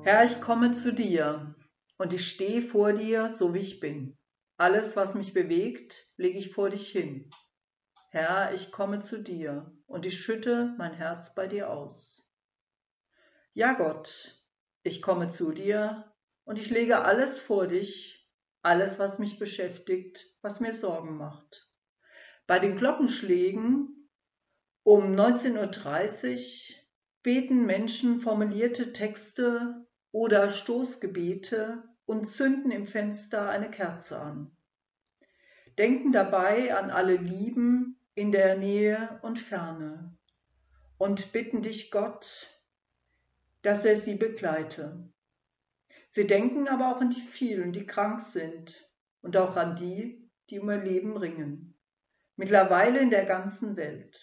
Herr, ich komme zu dir und ich stehe vor dir, so wie ich bin. Alles, was mich bewegt, lege ich vor dich hin. Herr, ich komme zu dir und ich schütte mein Herz bei dir aus. Ja, Gott, ich komme zu dir und ich lege alles vor dich, alles, was mich beschäftigt, was mir Sorgen macht. Bei den Glockenschlägen um 19:30 Uhr beten Menschen formulierte Texte oder Stoßgebete und zünden im Fenster eine Kerze an, denken dabei an alle Lieben in der Nähe und Ferne und bitten dich, Gott, dass er sie begleite. Sie denken aber auch an die vielen, die krank sind und auch an die, die um ihr Leben ringen, mittlerweile in der ganzen Welt.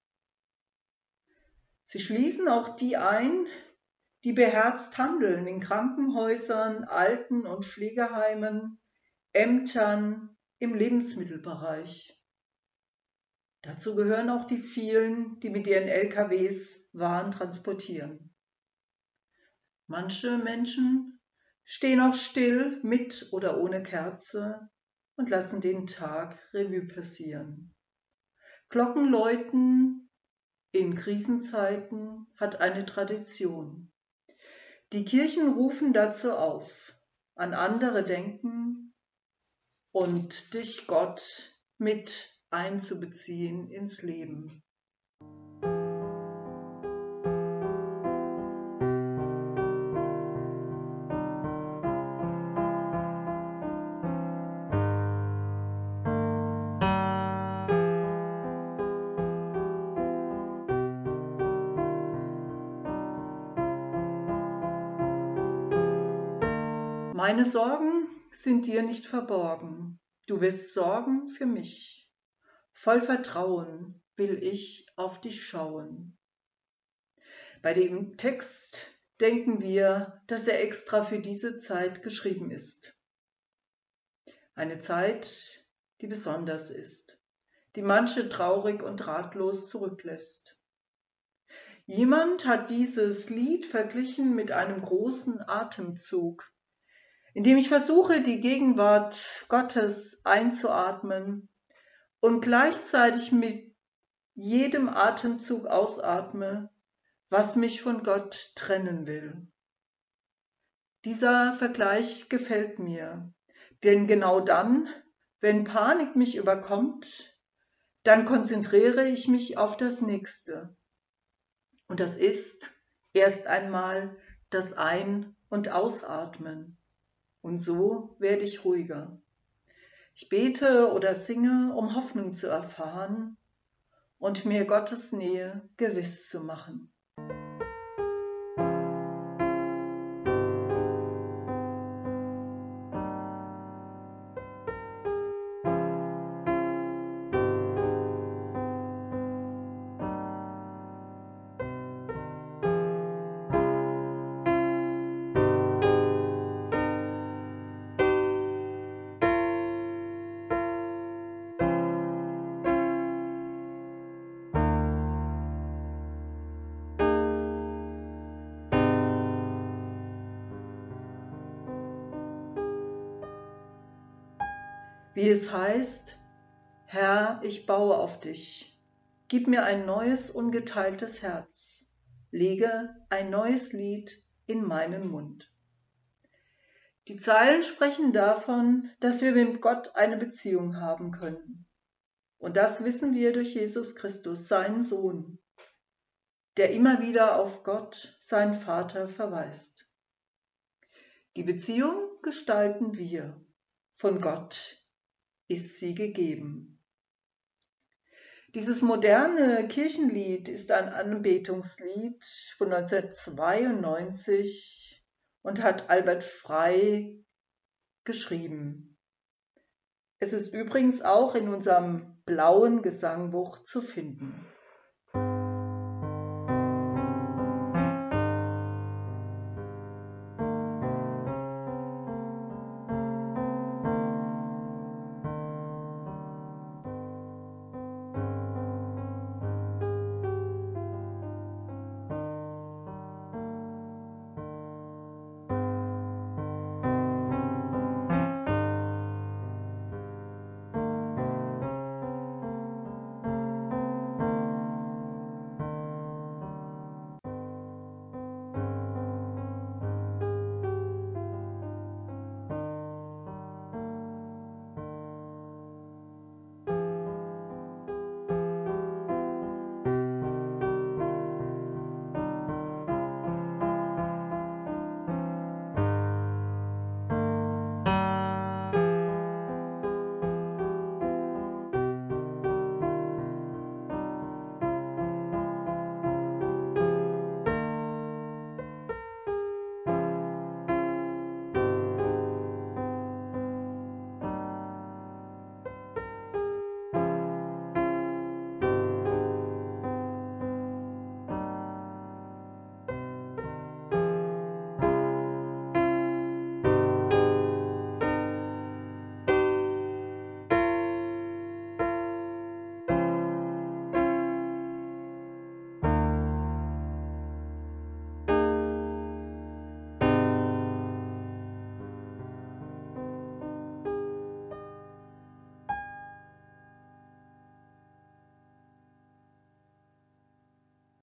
Sie schließen auch die ein, die beherzt handeln in Krankenhäusern, Alten- und Pflegeheimen, Ämtern, im Lebensmittelbereich. Dazu gehören auch die vielen, die mit ihren LKWs Waren transportieren. Manche Menschen stehen auch still mit oder ohne Kerze und lassen den Tag Revue passieren. Glockenläuten in Krisenzeiten hat eine Tradition. Die Kirchen rufen dazu auf, an andere denken und dich, Gott, mit einzubeziehen ins Leben. Meine Sorgen sind dir nicht verborgen. Du wirst sorgen für mich. Voll Vertrauen will ich auf dich schauen. Bei dem Text denken wir, dass er extra für diese Zeit geschrieben ist. Eine Zeit, die besonders ist, die manche traurig und ratlos zurücklässt. Jemand hat dieses Lied verglichen mit einem großen Atemzug, indem ich versuche, die Gegenwart Gottes einzuatmen und gleichzeitig mit jedem Atemzug ausatme, was mich von Gott trennen will. Dieser Vergleich gefällt mir, denn genau dann, wenn Panik mich überkommt, dann konzentriere ich mich auf das Nächste. Und das ist erst einmal das Ein- und Ausatmen. Und so werde ich ruhiger. Ich bete oder singe, um Hoffnung zu erfahren und mir Gottes Nähe gewiss zu machen. Wie es heißt, Herr, ich baue auf dich. Gib mir ein neues, ungeteiltes Herz. Lege ein neues Lied in meinen Mund. Die Zeilen sprechen davon, dass wir mit Gott eine Beziehung haben können. Und das wissen wir durch Jesus Christus, seinen Sohn, der immer wieder auf Gott, seinen Vater, verweist. Die Beziehung gestalten wir. Von Gott ist sie gegeben. Dieses moderne Kirchenlied ist ein Anbetungslied von 1992 und hat Albert Frey geschrieben. Es ist übrigens auch in unserem blauen Gesangbuch zu finden.